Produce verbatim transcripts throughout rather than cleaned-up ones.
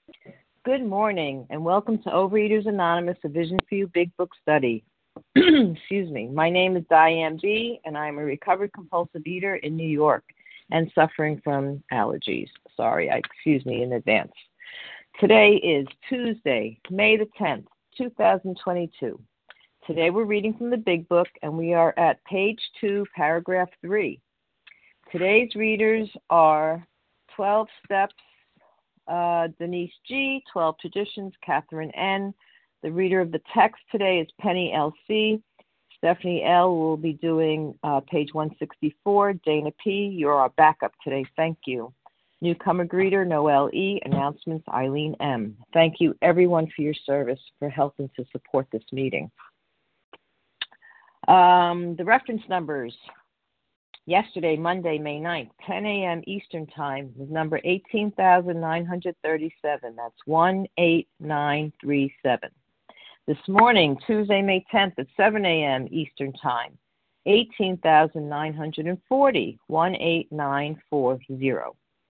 Good morning, and welcome to Overeaters Anonymous, a Vision for You Big Book Study. Excuse me. My name is Diane B., and I'm a recovered compulsive eater in New York and suffering from allergies. Sorry, I excuse me in advance. Today is Tuesday, May the tenth, twenty twenty-two. Today we're reading from the Big Book, and we are at page two, paragraph three. Today's readers are twelve Steps, uh, Denise G., twelve Traditions, Catherine N. The reader of the text today is Penny L C. Stephanie L. will be doing uh, page one sixty-four. Dana P., you're our backup today. Thank you. Newcomer greeter, Noelle E. Announcements, Eileen M. Thank you, everyone, for your service, for helping to support this meeting. Um, the reference numbers. Yesterday, Monday, May ninth, ten a.m. Eastern Time, was number eighteen thousand nine hundred thirty-seven. That's one eight nine three seven. This morning, Tuesday, May tenth, at seven a.m. Eastern Time, eighteen thousand nine hundred forty. one eight nine four zero.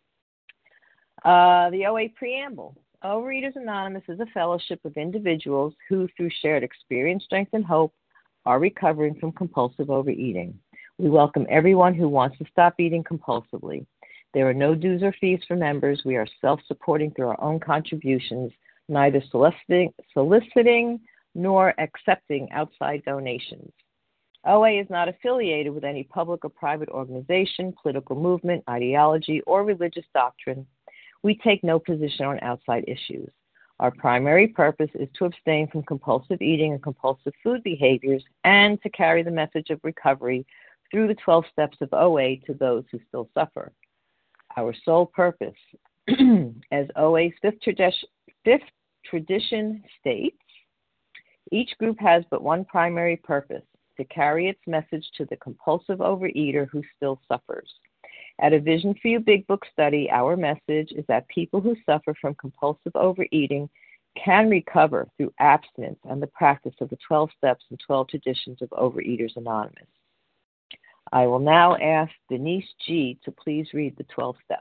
Uh, the O A Preamble. Overeaters Anonymous is a fellowship of individuals who, through shared experience, strength, and hope, are recovering from compulsive overeating. We welcome everyone who wants to stop eating compulsively. There are no dues or fees for members. We are self-supporting through our own contributions, neither soliciting, soliciting nor accepting outside donations. O A is not affiliated with any public or private organization, political movement, ideology, or religious doctrine. We take no position on outside issues. Our primary purpose is to abstain from compulsive eating and compulsive food behaviors and to carry the message of recovery through the twelve steps of O A to those who still suffer. Our sole purpose, as O A's fifth tradition, fifth tradition states, each group has but one primary purpose, to carry its message to the compulsive overeater who still suffers. At a Vision for You Big Book Study, our message is that people who suffer from compulsive overeating can recover through abstinence and the practice of the twelve steps and twelve traditions of Overeaters Anonymous. I will now ask Denise G. to please read the twelve steps.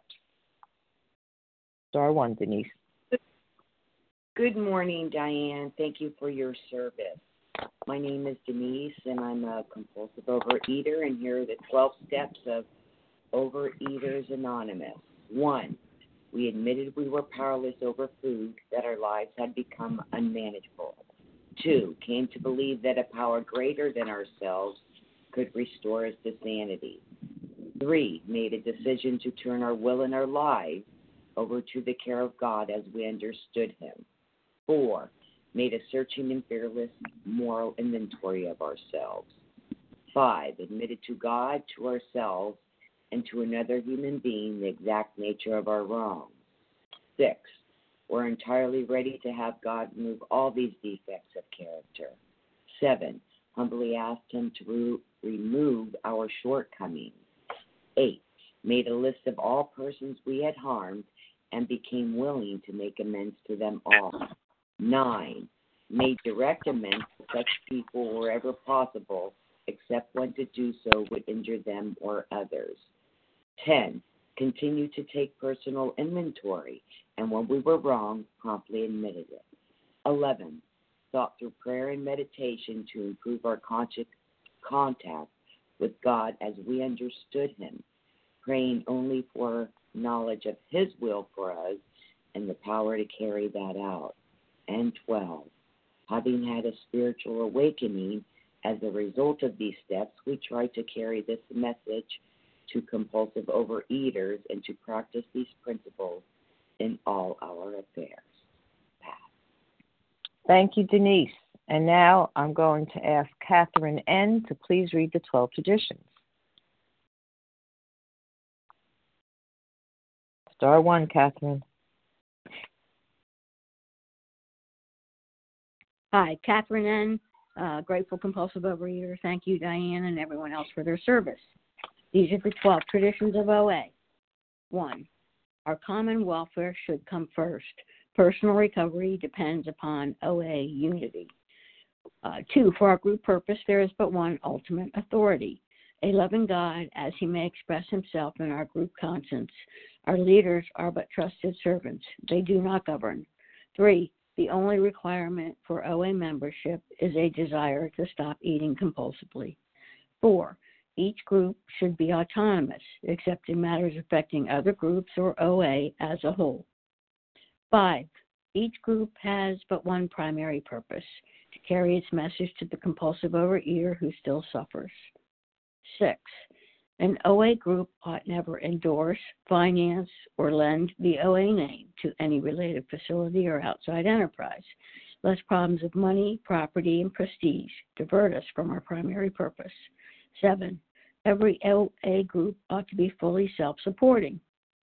Star one, Denise. Good morning, Diane. Thank you for your service. My name is Denise, and I'm a compulsive overeater, and here are the twelve steps of Overeaters Anonymous. One, we admitted we were powerless over food, that our lives had become unmanageable. Two, came to believe that a power greater than ourselves could restore us to sanity. Three, made a decision to turn our will and our lives over to the care of God as we understood Him. Four, made a searching and fearless moral inventory of ourselves. Five, admitted to God, to ourselves, and to another human being the exact nature of our wrongs. Six, we're entirely ready to have God remove all these defects of character. Seven, humbly asked Him to re- remove our shortcomings. Eight, made a list of all persons we had harmed and became willing to make amends to them all. Nine, made direct amends to such people wherever possible, except when to do so would injure them or others. Ten, continued to take personal inventory, and when we were wrong, promptly admitted it. Eleven, sought through prayer and meditation to improve our conscious contact with God as we understood Him, praying only for knowledge of His will for us and the power to carry that out. And twelve, having had a spiritual awakening as a result of these steps, we try to carry this message to compulsive overeaters and to practice these principles in all our affairs. Thank you, Denise. And now I'm going to ask Catherine N. to please read the twelve traditions. Star one, Catherine. Hi, Catherine N., uh, grateful compulsive overeater. Thank you, Diane, and everyone else for their service. These are the twelve traditions of O A. One, our common welfare should come first. Personal recovery depends upon O A unity. Uh, two, for our group purpose, there is but one ultimate authority. A loving God, as he may express himself in our group conscience. Our leaders are but trusted servants. They do not govern. Three, the only requirement for O A membership is a desire to stop eating compulsively. Four, each group should be autonomous, except in matters affecting other groups or O A as a whole. Five, each group has but one primary purpose, to carry its message to the compulsive overeater who still suffers. Six, an O A group ought never endorse, finance, or lend the O A name to any related facility or outside enterprise, lest problems of money, property, and prestige divert us from our primary purpose. Seven, every O A group ought to be fully self-supporting,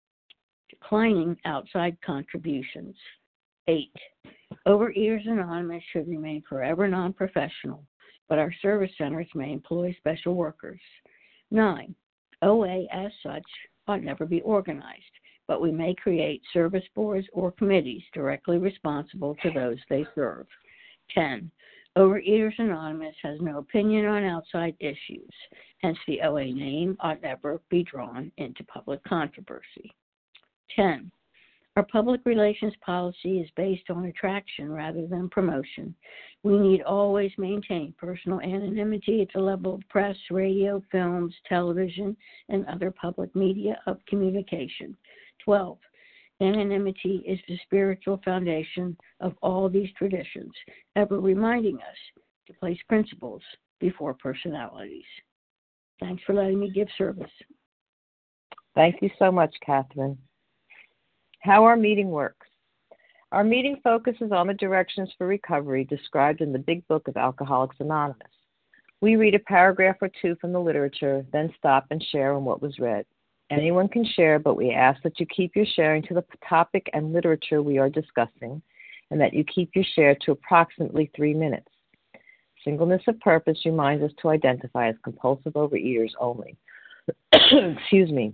declining outside contributions. Eight, Overeaters Anonymous should remain forever non-professional, but our service centers may employ special workers. Nine, O A as such ought never be organized, but we may create service boards or committees directly responsible to those they serve. Ten, Overeaters Anonymous has no opinion on outside issues, hence the O A name ought never be drawn into public controversy. Ten, Our public relations policy is based on attraction rather than promotion. We need always maintain personal anonymity at the level of press, radio, films, television, and other public media of communication. twelve. Anonymity is the spiritual foundation of all these traditions, ever reminding us to place principles before personalities. Thanks for letting me give service. Thank you so much, Catherine. How our meeting works. Our meeting focuses on the directions for recovery described in the Big Book of Alcoholics Anonymous. We read a paragraph or two from the literature, then stop and share on what was read. Anyone can share, but we ask that you keep your sharing to the topic and literature we are discussing, and that you keep your share to approximately three minutes. Singleness of purpose reminds us to identify as compulsive overeaters only. Excuse me.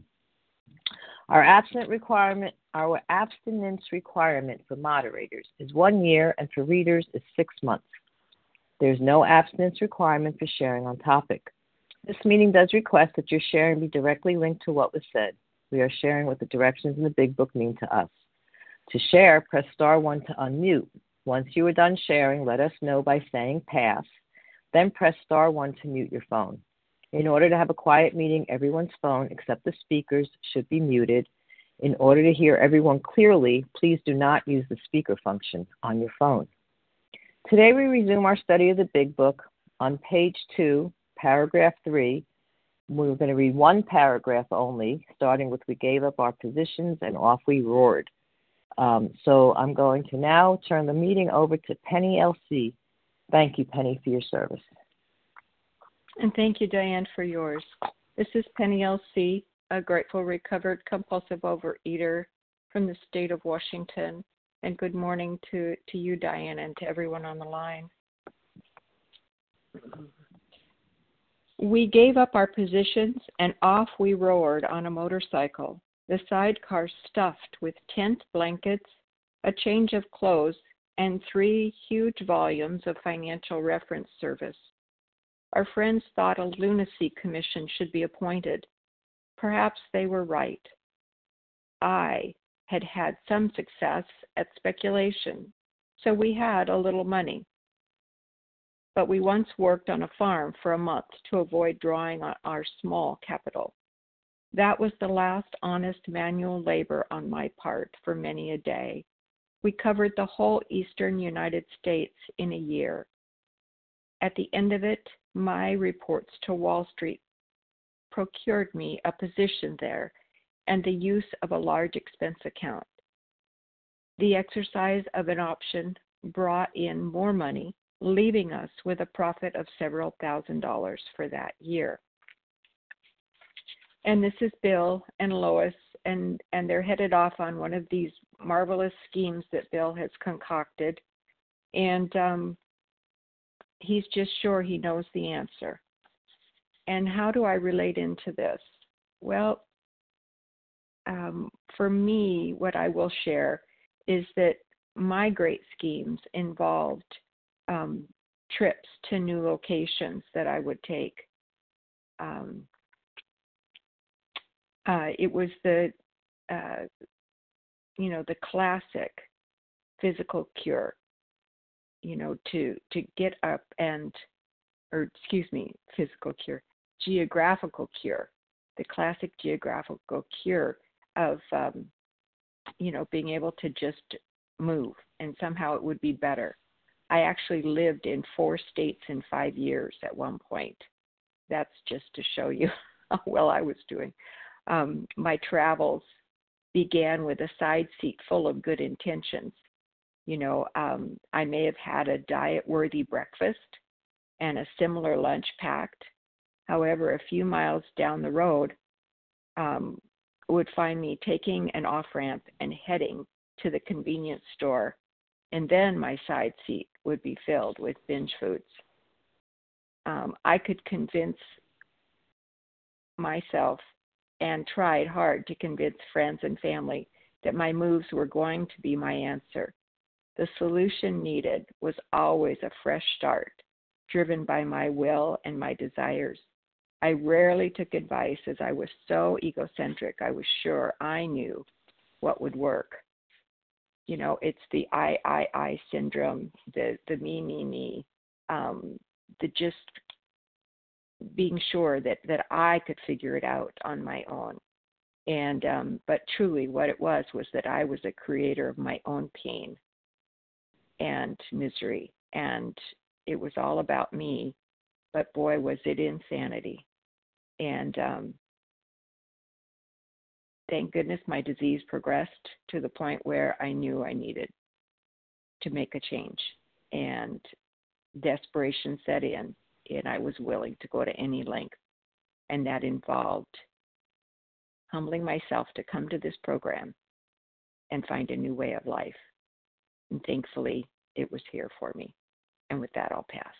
Our abstinence requirement, our abstinence requirement for moderators is one year, and for readers is six months. There's no abstinence requirement for sharing on topic. This meeting does request that your sharing be directly linked to what was said. We are sharing what the directions in the Big Book mean to us. To share, press star one to unmute. Once you are done sharing, let us know by saying pass. Then press star one to mute your phone. In order to have a quiet meeting, everyone's phone except the speakers should be muted. In order to hear everyone clearly, please do not use the speaker function on your phone. Today we resume our study of the Big Book. On page two, paragraph three, we're going to read one paragraph only, starting with we gave up our positions and off we roared. Um, so I'm going to now turn the meeting over to Penny L C. Thank you, Penny, for your service. And thank you, Diane, for yours. This is Penny L C, a grateful recovered compulsive overeater from the state of Washington. And good morning to, to you, Diane, and to everyone on the line. We gave up our positions and off we roared on a motorcycle, the sidecar stuffed with tent blankets, a change of clothes, and three huge volumes of financial reference service. Our friends thought a lunacy commission should be appointed. Perhaps they were right. I had had some success at speculation, so we had a little money. But we once worked on a farm for a month to avoid drawing on our small capital. That was the last honest manual labor on my part for many a day. We covered the whole eastern United States in a year. At the end of it, my reports to Wall Street procured me a position there and the use of a large expense account. The exercise of an option brought in more money, leaving us with a profit of several thousand dollars for that year. And this is Bill and Lois, and, and they're headed off on one of these marvelous schemes that Bill has concocted. And um, he's just sure he knows the answer. And how do I relate into this? Well, um, for me, what I will share is that my great schemes involved um, trips to new locations that I would take. um, uh, it was the, uh, you know, the classic physical cure, you know, to, to get up and, or excuse me, physical cure, geographical cure, the classic geographical cure of, um, you know, being able to just move and somehow it would be better. I actually lived in four states in five years at one point. That's just to show you how well I was doing. Um, my travels began with a side seat full of good intentions. You know, um, I may have had a diet-worthy breakfast and a similar lunch packed. However, a few miles down the road um, would find me taking an off-ramp and heading to the convenience store, and then my side seat would be filled with binge foods. Um, I could convince myself and tried hard to convince friends and family that my moves were going to be my answer. The solution needed was always a fresh start, driven by my will and my desires. I rarely took advice as I was so egocentric. I was sure I knew what would work. You know, it's the I, I, I syndrome, the, the me, me, me, um, the just being sure that, that I could figure it out on my own. And, um, but truly what it was, was that I was a creator of my own pain and misery. And it was all about me, but boy, was it insanity. And um, thank goodness my disease progressed to the point where I knew I needed to make a change. And desperation set in, and I was willing to go to any length. And that involved humbling myself to come to this program and find a new way of life. And thankfully, it was here for me. And with that, I'll pass.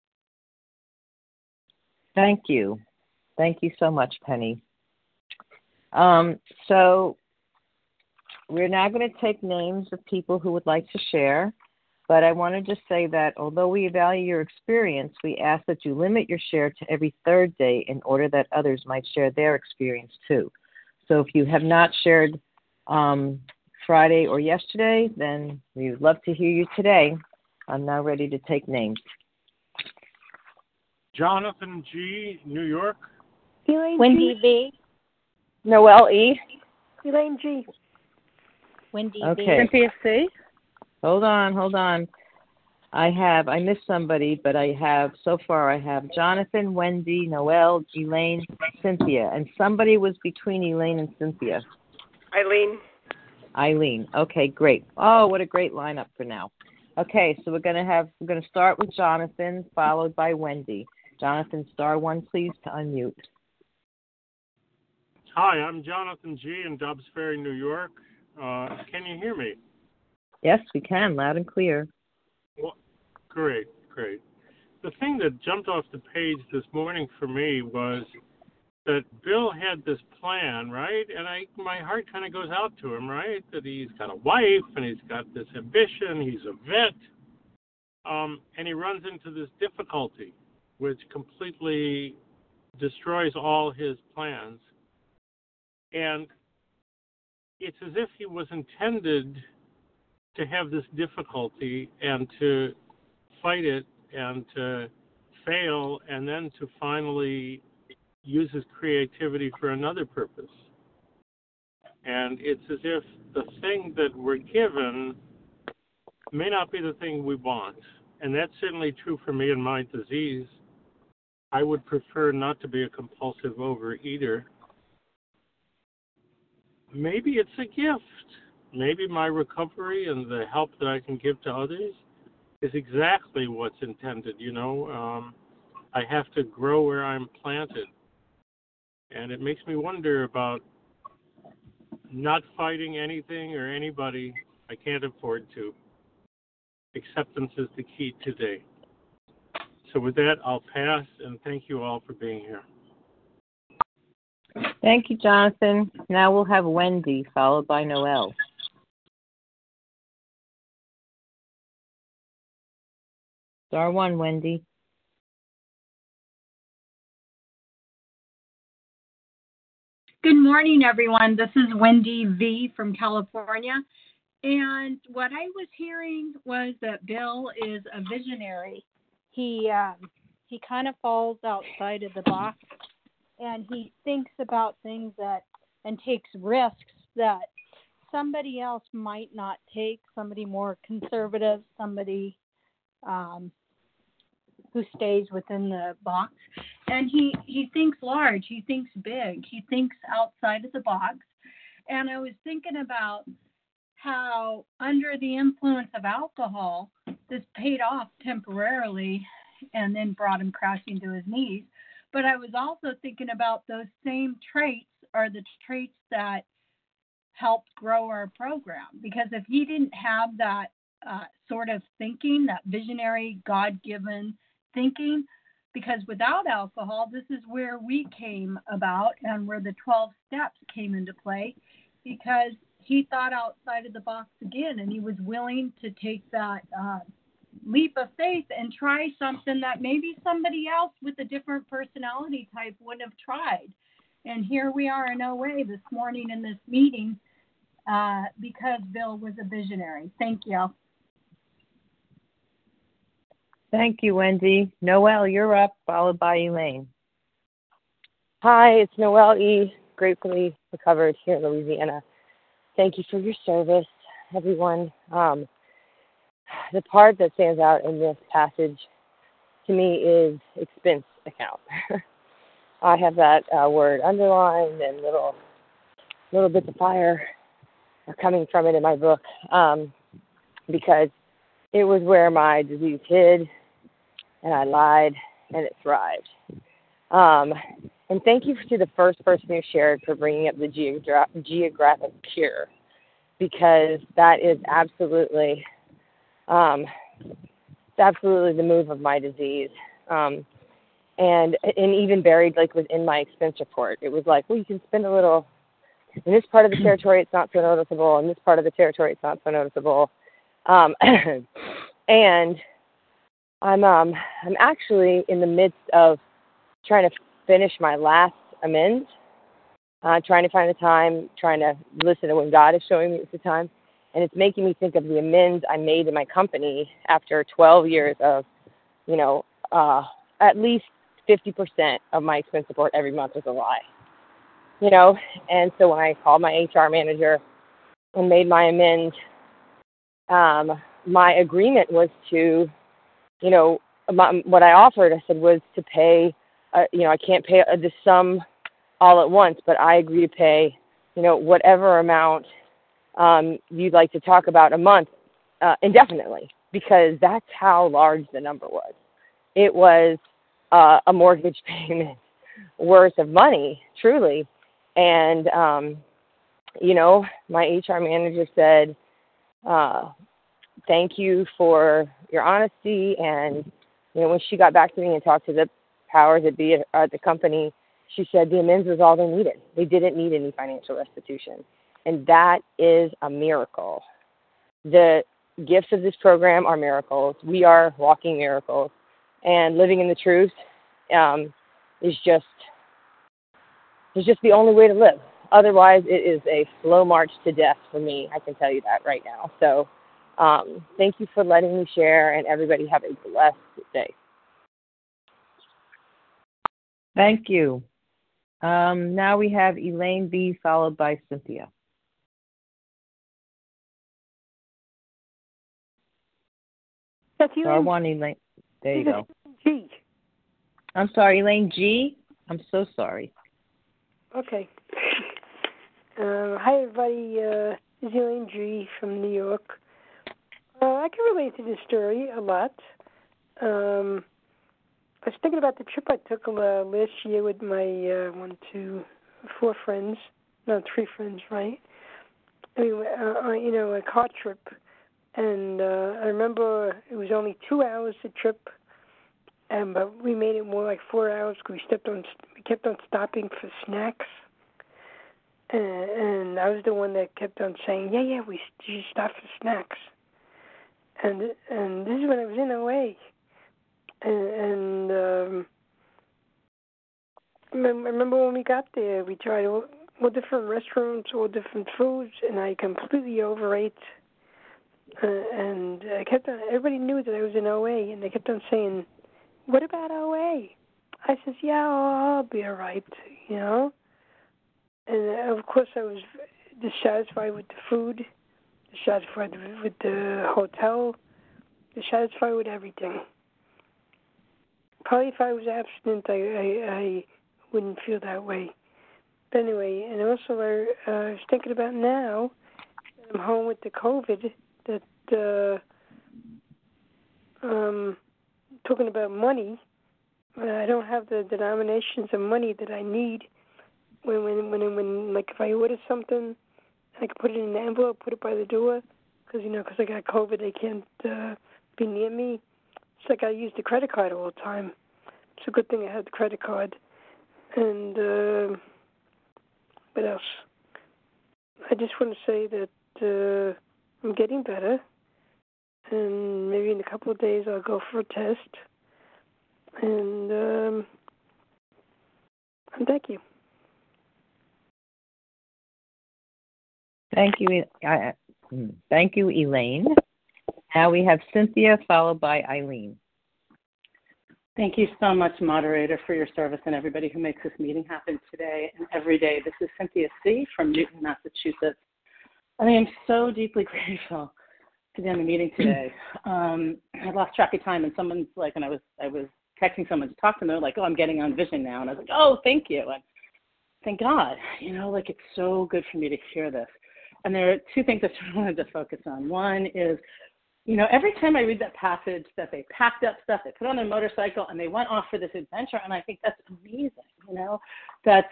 Thank you. Thank you so much, Penny. Um, so we're now going to take names of people who would like to share. But I want to just say that although we value your experience, we ask that you limit your share to every third day in order that others might share their experience too. So if you have not shared um, Friday or yesterday, then we would love to hear you today. I'm now ready to take names. Jonathan G., New York. Elaine Wendy G. B. Noelle E. Elaine G. Wendy Okay. B. Cynthia C. Hold on, hold on. I have, I missed somebody, but I have, so far I have Jonathan, Wendy, Noelle, Elaine, Cynthia. And somebody was between Elaine and Cynthia. Eileen. Eileen. Okay, great. Oh, what a great lineup for now. Okay, so we're going to have, we're going to start with Jonathan, followed by Wendy. Jonathan, star one, please, to unmute. Hi, I'm Jonathan G. in Dobbs Ferry, New York. Uh, can you hear me? Yes, we can, loud and clear. Well, great, great. The thing that jumped off the page this morning for me was that Bill had this plan, right? And I, my heart kind of goes out to him, right? That he's got a wife and he's got this ambition. He's a vet, um, and he runs into this difficulty, which completely destroys all his plans. And it's as if he was intended to have this difficulty and to fight it and to fail and then to finally use his creativity for another purpose. And it's as if the thing that we're given may not be the thing we want. And that's certainly true for me and my disease. I would prefer not to be a compulsive overeater. Maybe it's a gift. Maybe my recovery and the help that I can give to others is exactly what's intended, you know. Um, I have to grow where I'm planted. And it makes me wonder about not fighting anything or anybody I can't afford to. Acceptance is the key today. So with that, I'll pass, and thank you all for being here. Thank you, Jonathan. Now we'll have Wendy, followed by Noelle. Star one, Wendy. Good morning, everyone. This is Wendy V. from California. And what I was hearing was that Bill is a visionary. He um, he kind of falls outside of the box, and he thinks about things that and takes risks that somebody else might not take, somebody more conservative, somebody um, who stays within the box. And he, he thinks large, he thinks big, he thinks outside of the box. And I was thinking about how under the influence of alcohol, this paid off temporarily and then brought him crashing to his knees. But I was also thinking about those same traits are the traits that helped grow our program. Because if he didn't have that uh, sort of thinking, that visionary, God-given thinking, because without alcohol, this is where we came about and where the twelve steps came into play, because he thought outside of the box again, and he was willing to take that uh, leap of faith and try something that maybe somebody else with a different personality type wouldn't have tried. And here we are in O A this morning in this meeting uh, because Bill was a visionary. Thank you. Thank you, Wendy. Noelle, you're up, followed by Elaine. Hi, it's Noelle E., gratefully recovered here in Louisiana. Thank you for your service, everyone. Um, the part that stands out in this passage to me is expense account. I have that uh, word underlined, and little little bits of fire are coming from it in my book um, because it was where my disease hid, and I lied, and it thrived. Um, and thank you to the first person who shared for bringing up the geogra- geographic cure, because that is absolutely, um, absolutely the move of my disease. Um, and and even buried like within my expense report, it was like, well, you can spend a little in this part of the territory, it's not so noticeable. In this part of the territory, it's not so noticeable. Um, and I'm um I'm actually in the midst of trying to finish my last amends, uh, trying to find the time, trying to listen to when God is showing me it's the time. And it's making me think of the amends I made in my company after twelve years of, you know, uh, at least fifty percent of my expense support every month was a lie. You know, and so when I called my H R manager and made my amends, um, my agreement was to, you know, my, what I offered, I said, was to pay, uh, you know, I can't pay uh, the sum all at once, but I agree to pay, you know, whatever amount um, you'd like to talk about a month uh, indefinitely, because that's how large the number was. It was uh, a mortgage payment worth of money, truly. And, um, you know, my H R manager said, uh, thank you for your honesty. And, you know, when she got back to me and talked to the powers that be at the company, she said the amends was all they needed. They didn't need any financial restitution. And that is a miracle. The gifts of this program are miracles. We are walking miracles. And living in the truth um, is just is just the only way to live. Otherwise, it is a slow march to death for me. I can tell you that right now. So um, thank you for letting me share, and everybody have a blessed day. Thank you. Um, now we have Elaine B., followed by Cynthia. That's Star Elaine. one, Elaine. There you go. G. I'm sorry, Elaine G. I'm so sorry. Okay. Uh, hi, everybody. Uh, this is Elaine G. from New York. Uh, I can relate to this story a lot. Um, I was thinking about the trip I took uh, last year with my uh, one, two, four friends. No, three friends, right? Anyway, uh, you know, a car trip. And uh, I remember it was only two hours a trip, and but we made it more like four hours because we stepped on, we kept on stopping for snacks. And, and I was the one that kept on saying, "Yeah, yeah, we should stop for snacks." And and this is when I was in O A. And, and um, I remember when we got there, we tried all, all different restaurants, all different foods, and I completely overate. Uh, and I kept on, everybody knew that I was in O A, and they kept on saying, "What about O A?" I says, "Yeah, I'll, I'll be all right," you know. And uh, of course, I was dissatisfied with the food, dissatisfied with the hotel, dissatisfied with everything. Probably if I was abstinent, I, I, I wouldn't feel that way. But anyway, and also I, uh, I was thinking about now that I'm home with the COVID, that uh, um, talking about money, uh, I don't have the denominations of money that I need when, when, when, when like if I order something, I can put it in an envelope, put it by the door, because, you know, because I got COVID, they can't uh, be near me. It's like I use the credit card all the time. It's a good thing I had the credit card. And uh, what else? I just want to say that uh, I'm getting better, and maybe in a couple of days I'll go for a test. And, um, and thank you. Thank you, I, thank you, Elaine. Now we have Cynthia, followed by Eileen. Thank you so much, moderator, for your service and everybody who makes this meeting happen today and every day. This is Cynthia C. from Newton, Massachusetts. I am so deeply grateful to be on the meeting today. Um, I lost track of time, and someone's like, and I was I was texting someone to talk to them. They're like, "Oh, I'm getting on Vision now," and I was like, "Oh, thank you." And thank God, you know, like it's so good for me to hear this. And there are two things I sort of wanted to focus on. One is, you know, every time I read that passage that they packed up stuff, they put on their motorcycle, and they went off for this adventure, and I think that's amazing, you know, that's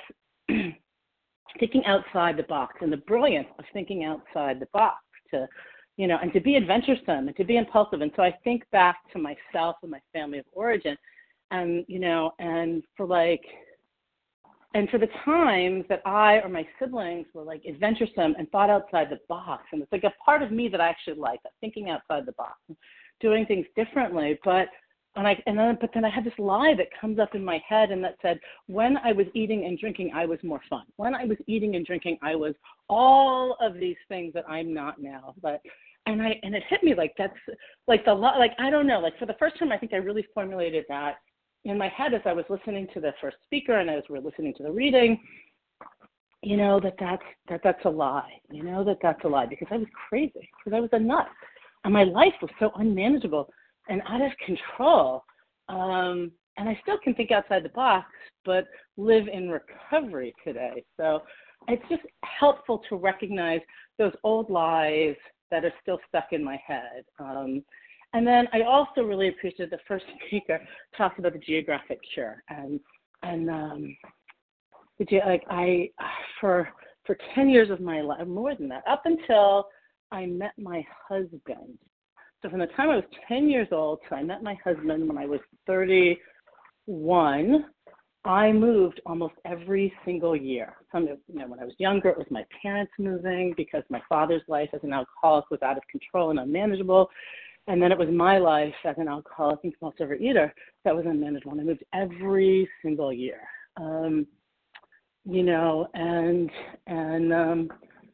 thinking outside the box and the brilliance of thinking outside the box to, you know, and to be adventuresome and to be impulsive. And so I think back to myself and my family of origin, and, you know, and for like, and for the times that I or my siblings were like adventuresome and thought outside the box, and it's like a part of me that I actually like, thinking outside the box, doing things differently. But and I and then but then I had this lie that comes up in my head, and that said, when I was eating and drinking, I was more fun. When I was eating and drinking, I was all of these things that I'm not now. But and I and it hit me like that's like the like I don't know, like for the first time I think I really formulated that in my head as I was listening to the first speaker and as we were listening to the reading, you know, that that's, that that's a lie, you know, that that's a lie, because I was crazy, because I was a nut, and my life was so unmanageable and out of control. Um, and I still can think outside the box, but live in recovery today. So it's just helpful to recognize those old lies that are still stuck in my head. Um, And then I also really appreciated the first speaker talked about the geographic cure, and and um, the ge- like I for for ten years of my life, more than that, up until I met my husband. So from the time I was ten years old till I met my husband when I was thirty-one, I moved almost every single year. Some, you know, when I was younger, it was my parents moving because my father's life as an alcoholic was out of control and unmanageable. And then it was my life as an alcoholic and compulsive overeater that was unmanageable. And I moved every single year, um, you know, and and um,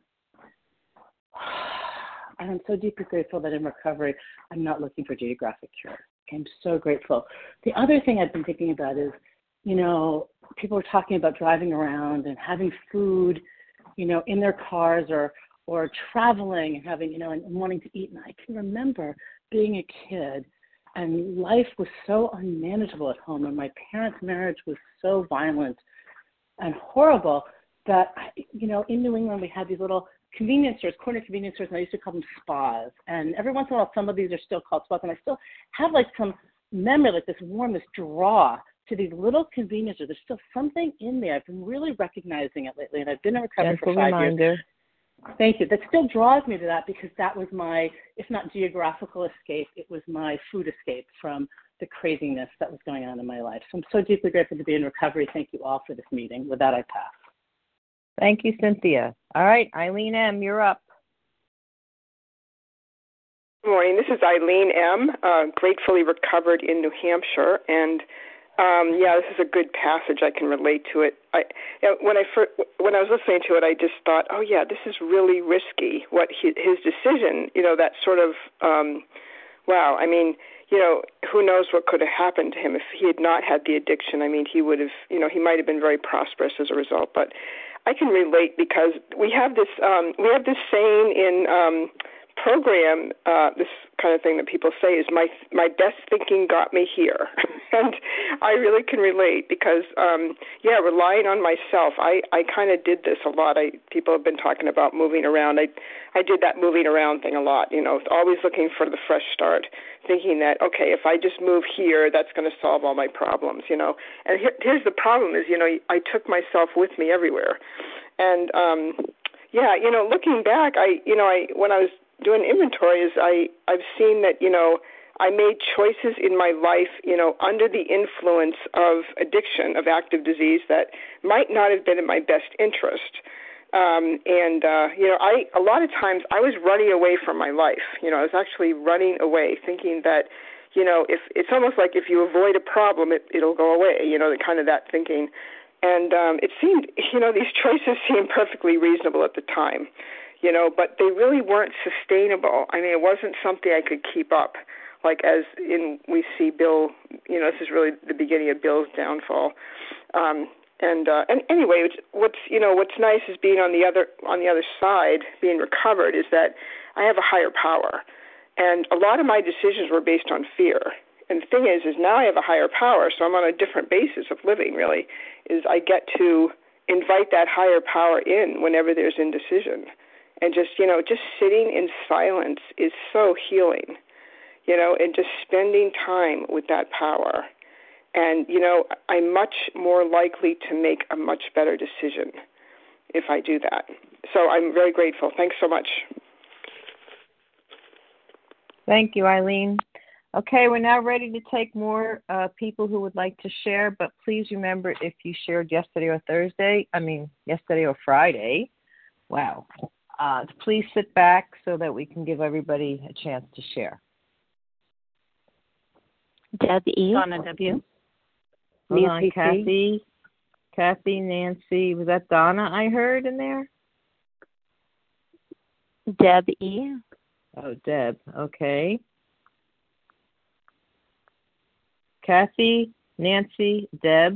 I'm so deeply grateful that in recovery, I'm not looking for geographic cure. I'm so grateful. The other thing I've been thinking about is, you know, people are talking about driving around and having food, you know, in their cars or or traveling and having, you know, and, and wanting to eat. And I can remember being a kid and life was so unmanageable at home, and my parents' marriage was so violent and horrible that, you know, in New England we had these little convenience stores, corner convenience stores, and I used to call them spas. And every once in a while some of these are still called spas, and I still have like some memory, like this warm, this draw to these little convenience stores. There's still something in there. I've been really recognizing it lately, and I've been in recovery Gentle for five reminder. years. Thank you. That still draws me to that because that was my, if not geographical escape, it was my food escape from the craziness that was going on in my life. So I'm so deeply grateful to be in recovery. Thank you all for this meeting. With that, I pass. Thank you, Cynthia. All right, Eileen M., you're up. Good morning. This is Eileen M., uh, gratefully recovered in New Hampshire. And Um, yeah, this is a good passage. I can relate to it. I, you know, when I first, when I was listening to it, I just thought, oh yeah, this is really risky. What he, his decision, you know, that sort of, um, wow. I mean, you know, who knows what could have happened to him if he had not had the addiction. I mean, he would have, you know, he might have been very prosperous as a result. But I can relate because we have this, um, we have this saying in. Um, program, uh, this kind of thing that people say is my my best thinking got me here. And I really can relate because, um, yeah, relying on myself, I, I kind of did this a lot. I People have been talking about moving around. I, I did that moving around thing a lot, you know, always looking for the fresh start, thinking that, okay, if I just move here, that's going to solve all my problems, you know. And here, here's the problem is, you know, I took myself with me everywhere. And, um, yeah, you know, looking back, I, you know, I when I was doing inventories, I, I've seen that, you know, I made choices in my life, you know, under the influence of addiction, of active disease that might not have been in my best interest. Um, and, uh, you know, I a lot of times I was running away from my life. You know, I was actually running away thinking that, you know, if it's almost like if you avoid a problem, it, it'll go away, you know, the kind of that thinking. And um, it seemed, you know, these choices seemed perfectly reasonable at the time. You know, but they really weren't sustainable. I mean, it wasn't something I could keep up. Like as in, we see Bill. You know, this is really the beginning of Bill's downfall. Um, and uh, and anyway, what's you know what's nice is being on the other on the other side, being recovered, is that I have a higher power, and a lot of my decisions were based on fear. And the thing is, is now I have a higher power, so I'm on a different basis of living. Really, is I get to invite that higher power in whenever there's indecision. And just, you know, just sitting in silence is so healing, you know, and just spending time with that power. And, you know, I'm much more likely to make a much better decision if I do that. So I'm very grateful. Thanks so much. Thank you, Eileen. Okay, we're now ready to take more uh, people who would like to share, but please remember if you shared yesterday or Thursday, I mean, yesterday or Friday, wow. Uh, please sit back so that we can give everybody a chance to share. Deb E. Donna W. Hold Nancy on, Kathy. Kathy, Nancy. Was that Donna I heard in there? Deb E. Oh, Deb. Okay. Kathy, Nancy, Deb.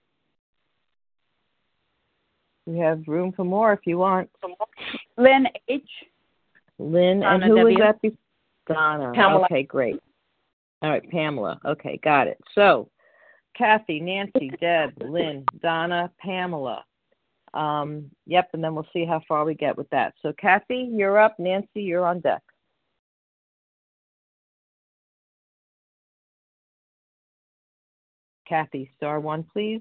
We have room for more if you want. Lynn H. Lynn, Donna and who W. was that? Be- Donna. Pamela. Okay, great. All right, Pamela. Okay, got it. So, Kathy, Nancy, Deb, Lynn, Donna, Pamela. Um, yep, and then we'll see how far we get with that. So, Kathy, you're up. Nancy, you're on deck. Kathy, star one, please.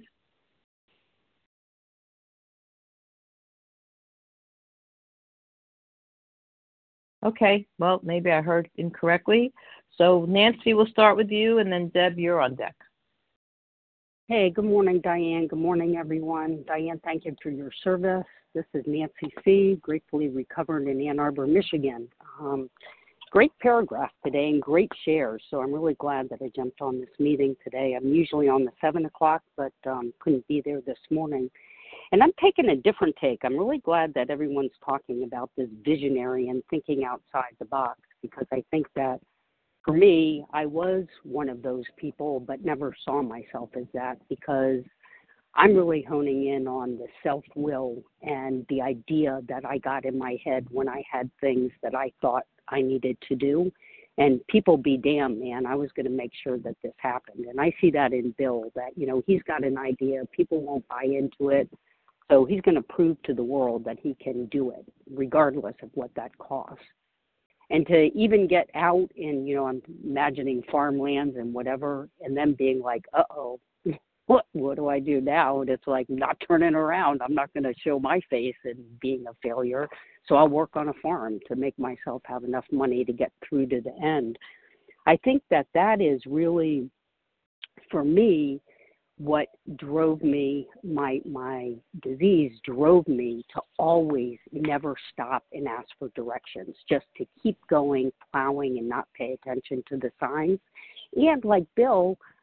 Okay, well, maybe I heard incorrectly. So Nancy, we'll start with you, and then Deb, you're on deck. Hey, good morning, Diane. Good morning, everyone. Diane, thank you for your service. This is Nancy C., gratefully recovered in Ann Arbor, Michigan. Um, great paragraph today and great shares, so I'm really glad that I jumped on this meeting today. I'm usually on the seven o'clock, but um, couldn't be there this morning. And I'm taking a different take. I'm really glad that everyone's talking about this visionary and thinking outside the box, because I think that for me, I was one of those people, but never saw myself as that, because I'm really honing in on the self-will and the idea that I got in my head when I had things that I thought I needed to do. And people be damned, man, I was going to make sure that this happened. And I see that in Bill, that, you know, he's got an idea. People won't buy into it. So he's going to prove to the world that he can do it, regardless of what that costs. And to even get out in, you know, I'm imagining farmlands and whatever, and then being like, uh-oh, what what do I do now? And it's like, not turning around. I'm not going to show my face in being a failure. So I'll work on a farm to make myself have enough money to get through to the end. I think that that is really, for me, what drove me, my my disease drove me to always never stop and ask for directions, just to keep going, plowing, and not pay attention to the signs. And like Bill,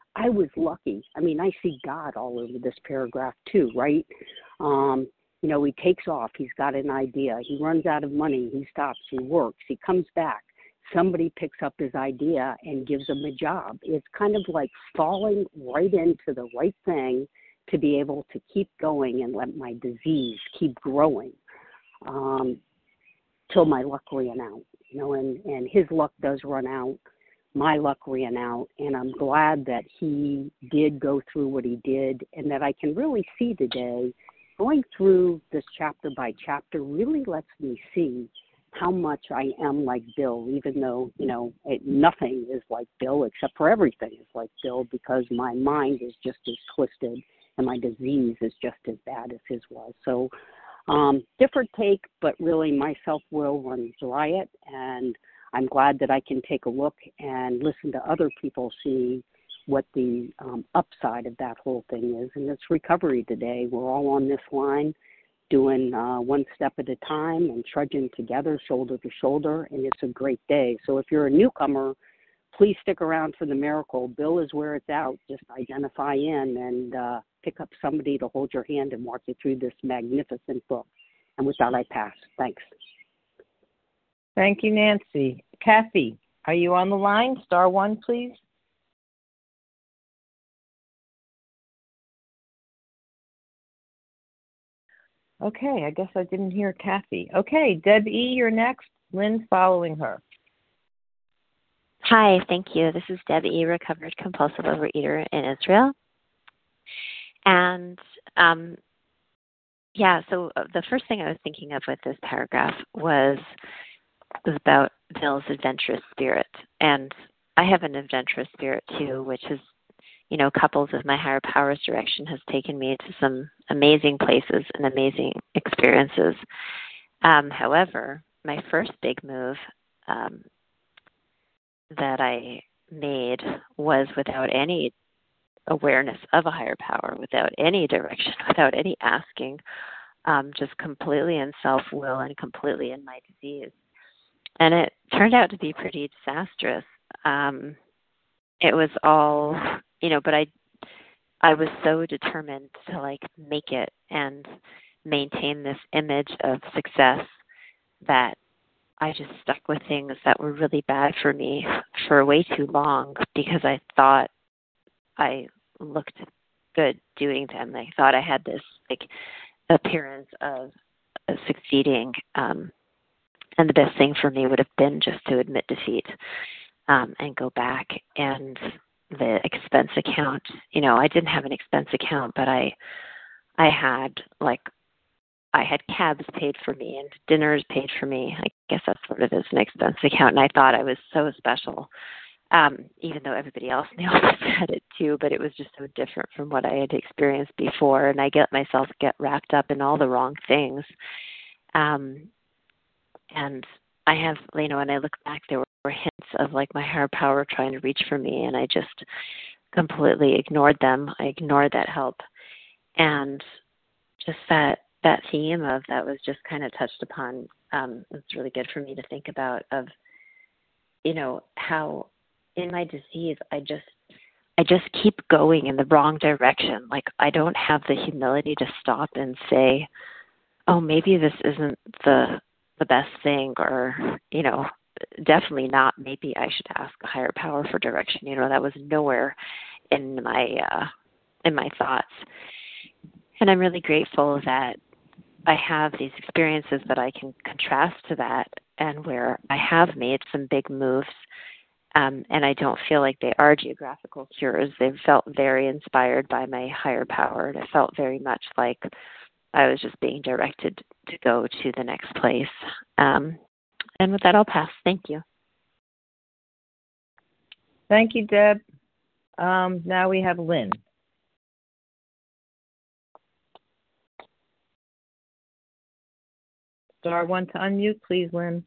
I was lucky. I mean, I see God all over this paragraph too, right? Um, you know, he takes off. He's got an idea. He runs out of money. He stops. He works. He comes back. Somebody picks up his idea and gives him a job. It's kind of like falling right into the right thing to be able to keep going and let my disease keep growing um, till my luck ran out. You know, and, and his luck does run out. My luck ran out, and I'm glad that he did go through what he did, and that I can really see today, going through this chapter by chapter really lets me see how much I am like Bill, even though, you know, it, nothing is like Bill except for everything is like Bill, because my mind is just as twisted and my disease is just as bad as his was. So um, different take, but really my self-will runs riot, and I'm glad that I can take a look and listen to other people see what the um, upside of that whole thing is. And it's recovery today. We're all on this line doing uh, one step at a time and trudging together, shoulder to shoulder, and it's a great day. So if you're a newcomer, please stick around for the miracle. Bill is where it's out. Just identify in and uh, pick up somebody to hold your hand and walk you through this magnificent book. And with that, I pass. Thanks. Thank you, Nancy. Kathy, are you on the line? Star one, please. Okay, I guess I didn't hear Kathy. Okay, Deb E., you're next. Lynn following her. Hi, thank you. This is Deb E., recovered compulsive overeater in Israel. And um, yeah, so the first thing I was thinking of with this paragraph was was about Bill's adventurous spirit. And I have an adventurous spirit too, which is, you know, coupled with my higher powers direction, has taken me to some amazing places and amazing experiences. Um, however, my first big move um, that I made was without any awareness of a higher power, without any direction, without any asking, um, just completely in self-will and completely in my disease. And it turned out to be pretty disastrous. Um, it was all, you know, but I, I was so determined to like make it and maintain this image of success that I just stuck with things that were really bad for me for way too long because I thought I looked good doing them. I thought I had this like appearance of, of succeeding. Um, And the best thing for me would have been just to admit defeat um, and go back. And the expense account, you know, I didn't have an expense account, but I, I had like, I had cabs paid for me and dinners paid for me. I guess that's sort of as an expense account. And I thought I was so special, um, even though everybody else in the office had it too. But it was just so different from what I had experienced before. And I get myself get wrapped up in all the wrong things. Um, And I have, you know, when I look back, there were hints of like my higher power trying to reach for me, and I just completely ignored them. I ignored that help. And just that, that theme of that was just kind of touched upon. Um, it's really good for me to think about of, you know, how in my disease, I just, I just keep going in the wrong direction. Like I don't have the humility to stop and say, oh, maybe this isn't the the best thing, or, you know, definitely not, maybe I should ask a higher power for direction. You know, that was nowhere in my, uh, in my thoughts. And I'm really grateful that I have these experiences that I can contrast to that, and where I have made some big moves. Um, and I don't feel like they are geographical cures. They've felt very inspired by my higher power. And it felt very much like I was just being directed to go to the next place. Um, and with that, I'll pass. Thank you. Thank you, Deb. Um, now we have Lynn. Star one to unmute, please, Lynn.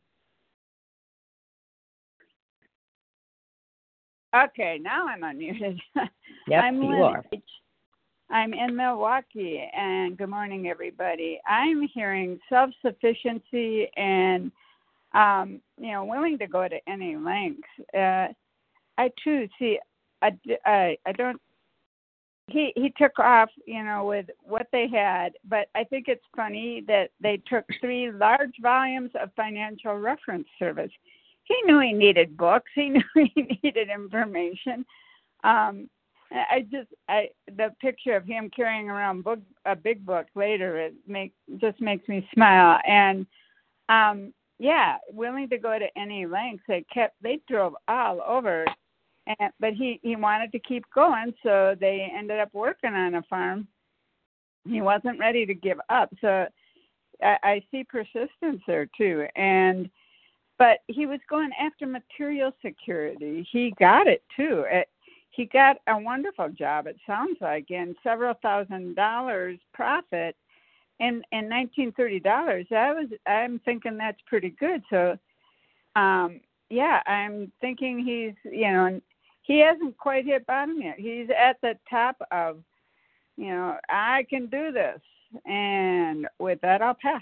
Okay, now I'm unmuted. Yep, I'm you Lynn. are. I'm in Milwaukee, and good morning, everybody. I'm hearing self-sufficiency and, um, you know, willing to go to any lengths. Uh, I, too, see, I, I, I don't. He he took off, you know, with what they had, but I think it's funny that they took three large volumes of financial reference service. He knew he needed books. He knew he needed information. Um, I just, I the picture of him carrying around book, a big book later, it make just makes me smile. And um, yeah, willing to go to any lengths. They kept, they drove all over. And, but he, he wanted to keep going, so they ended up working on a farm. He wasn't ready to give up, so I, I see persistence there too. And but he was going after material security. He got it too. It, he got a wonderful job, it sounds like, and several thousand dollars profit. And in nineteen thirty dollars, that was I'm thinking that's pretty good. So, um, yeah, I'm thinking he's you know. He hasn't quite hit bottom yet. He's at the top of, you know, I can do this. And with that, I'll pass.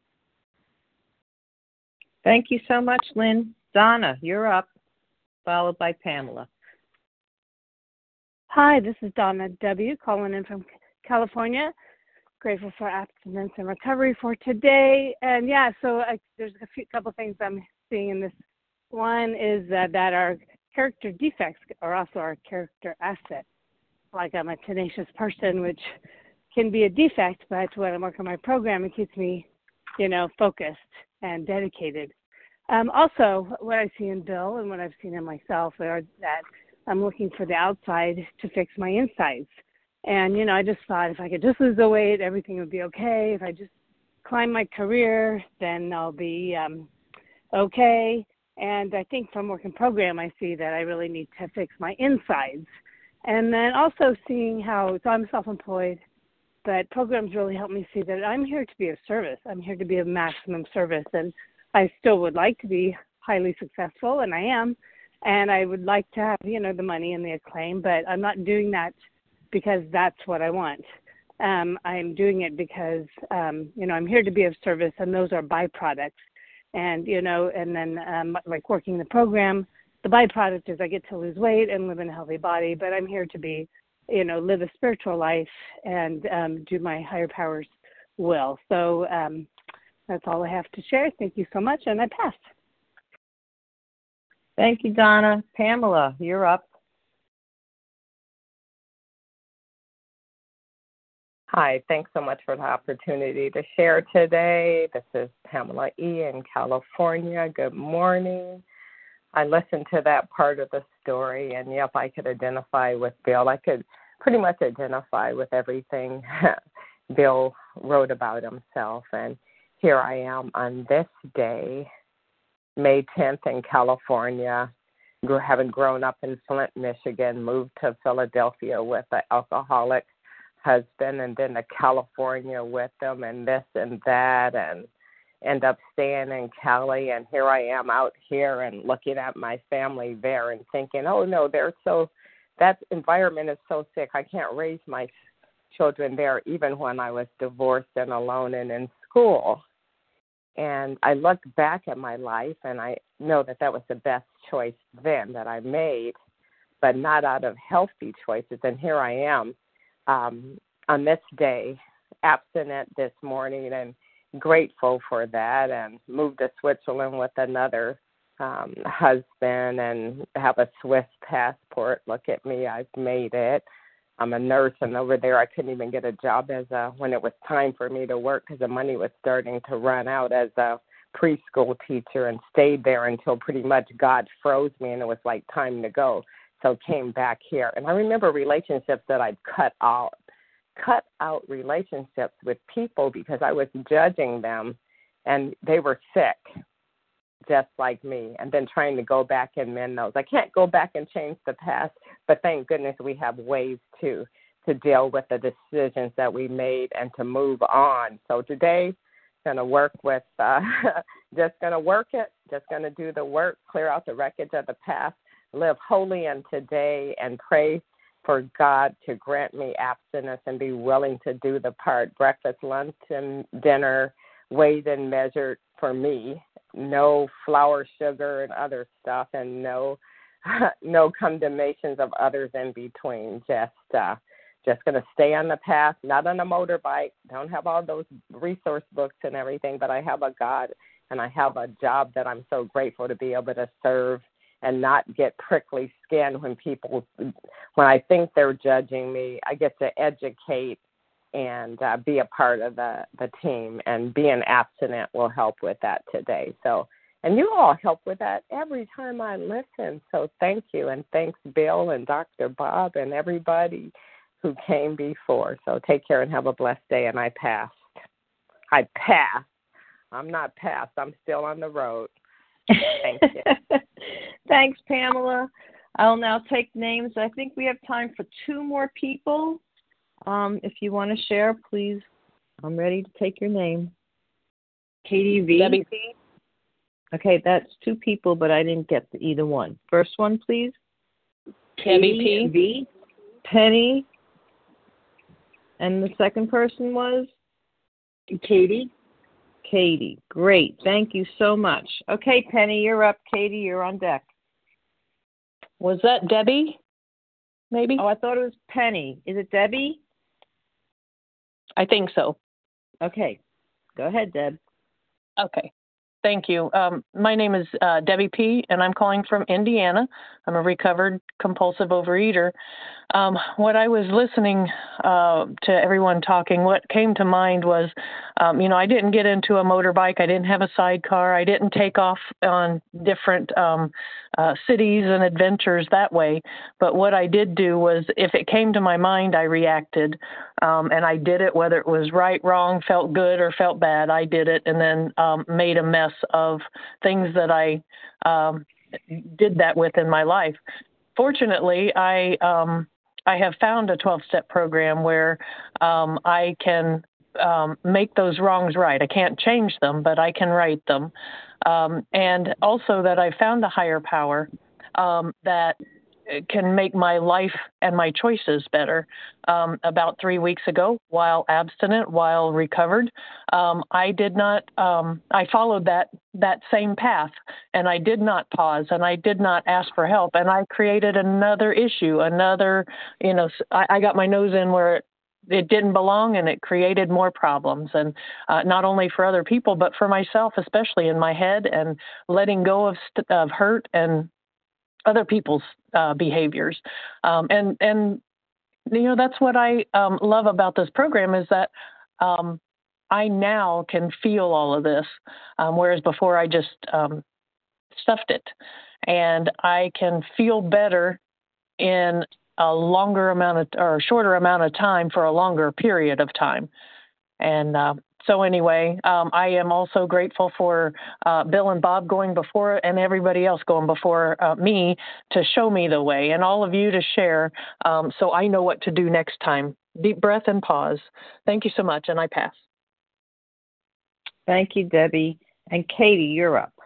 Thank you so much, Lynn. Donna, you're up, followed by Pamela. Hi, this is Donna W. calling in from California. Grateful for abstinence and recovery for today. And yeah, so I, there's a few couple things I'm seeing in this. One is uh, that our character defects are also our character asset. Like I'm a tenacious person, which can be a defect, but when I'm working on my program, it keeps me, you know, focused and dedicated. Um, also, what I see in Bill and what I've seen in myself are that I'm looking for the outside to fix my insides. And, you know, I just thought if I could just lose the weight, everything would be okay. If I just climb my career, then I'll be um, okay. And I think from working program, I see that I really need to fix my insides. And then also seeing how, so I'm self-employed, but programs really help me see that I'm here to be of service. I'm here to be of maximum service. And I still would like to be highly successful, and I am. And I would like to have, you know, the money and the acclaim, but I'm not doing that because that's what I want. Um, I'm doing it because, um, you know, I'm here to be of service, and those are byproducts. And, you know, and then um, like working the program, the byproduct is I get to lose weight and live in a healthy body, but I'm here to be, you know, live a spiritual life and um, do my higher power's will. So um, that's all I have to share. Thank you so much, and I pass. Thank you, Donna. Pamela, you're up. Hi, thanks so much for the opportunity to share today. This is Pamela E. in California. Good morning. I listened to that part of the story, and yep, I could identify with Bill. I could pretty much identify with everything Bill wrote about himself. And here I am on this day, May tenth in California, having grown up in Flint, Michigan, moved to Philadelphia with an alcoholic husband, and then to California with them, and this and that, and end up staying in Cali. And here I am out here and looking at my family there and thinking, oh no, they're so, that environment is so sick. I can't raise my children there, even when I was divorced and alone and in school. And I look back at my life, and I know that that was the best choice then that I made, but not out of healthy choices. And here I am um, on this day, abstinent this morning, and grateful for that, and moved to Switzerland with another um, husband and have a Swiss passport. Look at me, I've made it. I'm a nurse, and over there I couldn't even get a job as a, when it was time for me to work because the money was starting to run out as a preschool teacher, and stayed there until pretty much God froze me and it was like time to go. So came back here. And I remember relationships that I'd cut out, cut out relationships with people because I was judging them and they were sick, just like me, and then trying to go back and mend those. I can't go back and change the past, but thank goodness we have ways to to deal with the decisions that we made and to move on. So today, going to work with, uh, just going to work it, just going to do the work, clear out the wreckage of the past, live holy in today, and pray for God to grant me abstinence and be willing to do the part. Breakfast, lunch, and dinner, weighed and measured for me. No flour, sugar, and other stuff, and no no condemnations of others in between. Just uh, just going to stay on the path, not on a motorbike. Don't have all those resource books and everything, but I have a God and I have a job that I'm so grateful to be able to serve and not get prickly skin when people, when I think they're judging me. I get to educate and uh, be a part of the, the team, and being abstinent will help with that today. So, and you all help with that every time I listen. So thank you, and thanks Bill and Doctor Bob and everybody who came before. So take care and have a blessed day, and I passed. I passed. I'm not passed. I'm still on the road. Thank you. Thanks, Pamela. I'll now take names. I think we have time for two more people. Um, if you want to share, please. I'm ready to take your name. Katie V. Debbie P. Okay, that's two people, but I didn't get the, either one. First one, please. Debbie P. V. Penny. And the second person was? Katie. Katie. Great. Thank you so much. Okay, Penny, you're up. Katie, you're on deck. Was that Debbie? Maybe? Oh, I thought it was Penny. Is it Debbie? I think so. Okay. Go ahead, Deb. Okay. Thank you. Um, my name is uh, Debbie P., and I'm calling from Indiana. I'm a recovered compulsive overeater. Um, what I was listening uh, to everyone talking, what came to mind was, um, you know, I didn't get into a motorbike. I didn't have a sidecar. I didn't take off on different um, uh, cities and adventures that way. But what I did do was, if it came to my mind, I reacted. Um, and I did it, whether it was right, wrong, felt good, or felt bad. I did it, and then um, made a mess of things that I um, did that with in my life. Fortunately, I um, I have found a twelve-step program where um, I can um, make those wrongs right. I can't change them, but I can right them. Um, and also that I found a higher power um, that can make my life and my choices better. Um, about three weeks ago, while abstinent, while recovered, um, I did not, um, I followed that, that same path, and I did not pause, and I did not ask for help, and I created another issue, another, you know, I, I got my nose in where it, it didn't belong, and it created more problems, and uh, not only for other people, but for myself, especially in my head, and letting go of, st- of hurt and other people's uh, behaviors. Um, and, and, you know, that's what I um, love about this program is that um, I now can feel all of this, um, whereas before I just um, stuffed it. And I can feel better in a longer amount of, or a shorter amount of time for a longer period of time. And uh, so anyway, um, I am also grateful for uh, Bill and Bob going before and everybody else going before uh, me to show me the way, and all of you to share um, so I know what to do next time. Deep breath and pause. Thank you so much, and I pass. Thank you, Debbie. And Katie, you're up.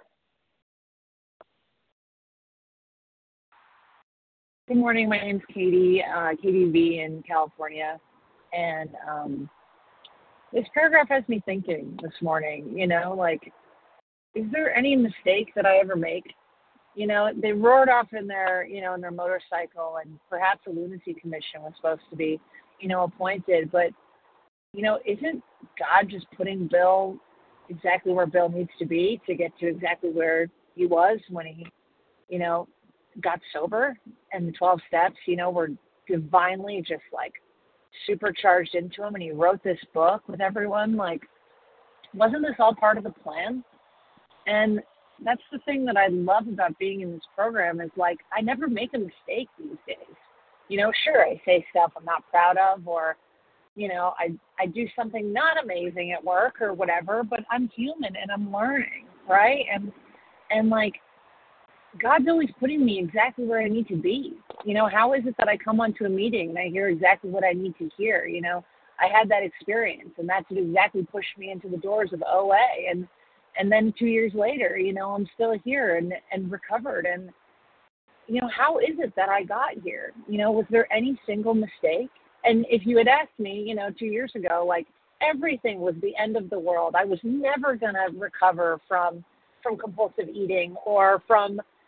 Good morning. My name's Katie, uh, Katie V in California. And um, this paragraph has me thinking this morning, you know, like, is there any mistake that I ever make? You know, they roared off in their, you know, in their motorcycle, and perhaps a lunacy commission was supposed to be, you know, appointed. But, you know, isn't God just putting Bill exactly where Bill needs to be to get to exactly where he was when he, you know, got sober? And the twelve steps, you know, were divinely just like supercharged into him, and he wrote this book with everyone. Like, wasn't this all part of the plan? And that's the thing that I love about being in this program is, like, I never make a mistake these days. You know, sure, I say stuff I'm not proud of, or, you know, I I do something not amazing at work or whatever, but I'm human and I'm learning, right? And and like, God's always putting me exactly where I need to be. You know, how is it that I come onto a meeting and I hear exactly what I need to hear? You know, I had that experience, and that's what exactly pushed me into the doors of O A. And and then two years later, you know, I'm still here and, and recovered. And, you know, how is it that I got here? You know, was there any single mistake? And if you had asked me, you know, two years ago, like, everything was the end of the world. I was never going to recover from from compulsive eating or from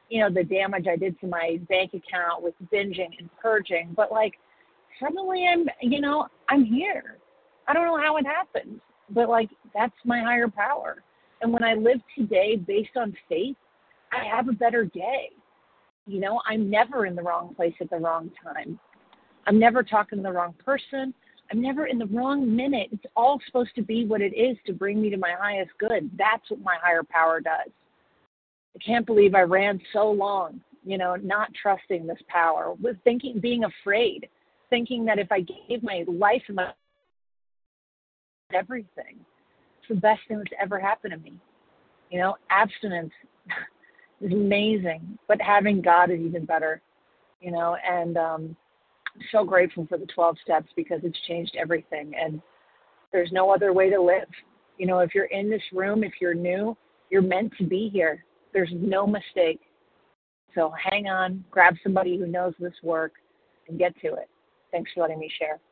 you know, the damage I did to my bank account with binging and purging. But, like, suddenly I'm, you know, I'm here. I don't know how it happened, but, like, that's my higher power. And when I live today based on faith, I have a better day. You know, I'm never in the wrong place at the wrong time. I'm never talking to the wrong person. I'm never in the wrong minute. It's all supposed to be what it is to bring me to my highest good. That's what my higher power does. I can't believe I ran so long, you know, not trusting this power, with thinking, being afraid, thinking that if I gave my life and my everything, it's the best thing that's ever happened to me. You know, abstinence is amazing, but having God is even better, you know, and um, I'm so grateful for the twelve steps because it's changed everything, and there's no other way to live. You know, if you're in this room, if you're new, you're meant to be here. There's no mistake. So hang on, grab somebody who knows this work, and get to it. Thanks for letting me share.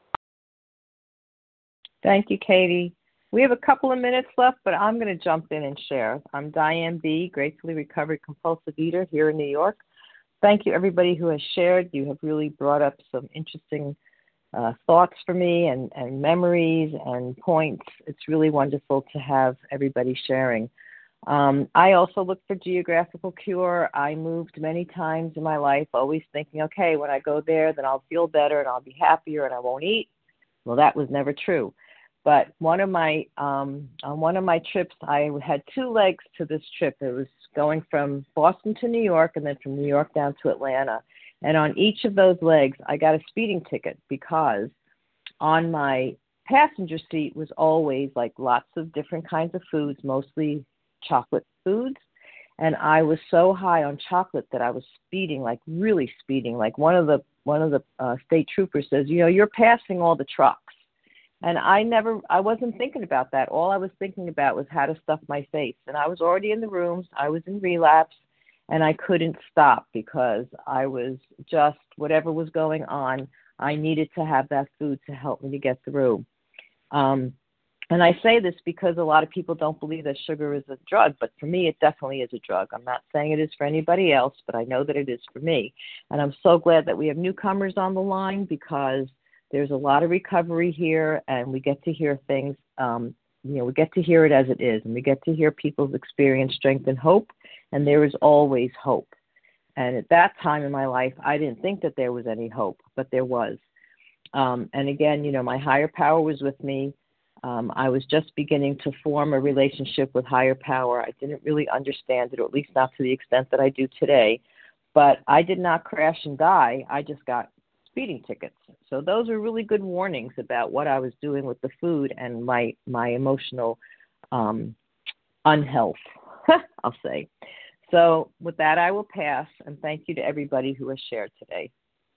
Thank you, Katie. We have a couple of minutes left, but I'm going to jump in and share. I'm Diane B., gratefully recovered compulsive eater here in New York. Thank you, everybody who has shared. You have really brought up some interesting uh, thoughts for me and, and memories and points. It's really wonderful to have everybody sharing. Um, I also look for geographical cure. I moved many times in my life, always thinking, okay, when I go there, then I'll feel better and I'll be happier and I won't eat. Well, that was never true. But one of my um, on one of my trips, I had two legs to this trip. It was going from Boston to New York and then from New York down to Atlanta. And on each of those legs, I got a speeding ticket because on my passenger seat was always like lots of different kinds of foods, mostly chocolate foods. And I was so high on chocolate that I was speeding, like really speeding. Like one of the one of the uh, state troopers says, you know, you're passing all the trucks. And I never, I wasn't thinking about that. All I was thinking about was how to stuff my face. And I was already in the rooms. I was in relapse, and I couldn't stop because I was just, whatever was going on, I needed to have that food to help me to get through. Um, and I say this because a lot of people don't believe that sugar is a drug, but for me, it definitely is a drug. I'm not saying it is for anybody else, but I know that it is for me. And I'm so glad that we have newcomers on the line because there's a lot of recovery here, and we get to hear things, um, you know, we get to hear it as it is, and we get to hear people's experience, strength, and hope, and there is always hope. And at that time in my life, I didn't think that there was any hope, but there was. Um, and again, you know, my higher power was with me. Um, I was just beginning to form a relationship with higher power. I didn't really understand it, or at least not to the extent that I do today. But I did not crash and die. I just got speeding tickets. So those are really good warnings about what I was doing with the food and my, my emotional um, unhealth, I'll say. So with that, I will pass, and thank you to everybody who has shared today.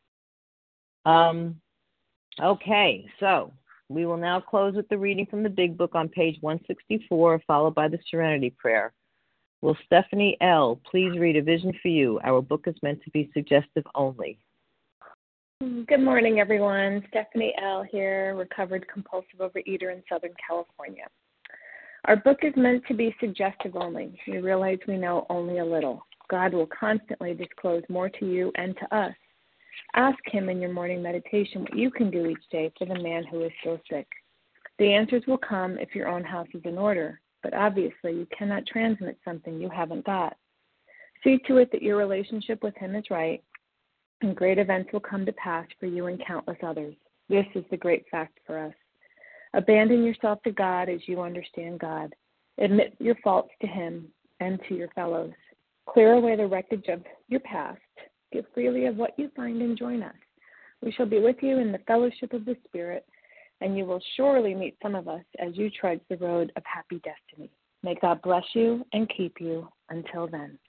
Um, okay, so we will now close with the reading from the Big Book on page one sixty-four, followed by the Serenity Prayer. Will Stephanie L. please read A Vision for You? Our book is meant to be suggestive only. Good morning, everyone. Stephanie L. here, recovered compulsive overeater in Southern California. Our book is meant to be suggestive only. We realize we know only a little. God will constantly disclose more to you and to us. Ask Him in your morning meditation what you can do each day for the man who is so sick. The answers will come if your own house is in order, but obviously you cannot transmit something you haven't got. See to it that your relationship with Him is right, and great events will come to pass for you and countless others. This is the great fact for us. Abandon yourself to God as you understand God. Admit your faults to Him and to your fellows. Clear away the wreckage of your past. Give freely of what you find and join us. We shall be with you in the fellowship of the Spirit, and you will surely meet some of us as you trudge the road of happy destiny. May God bless you and keep you until then.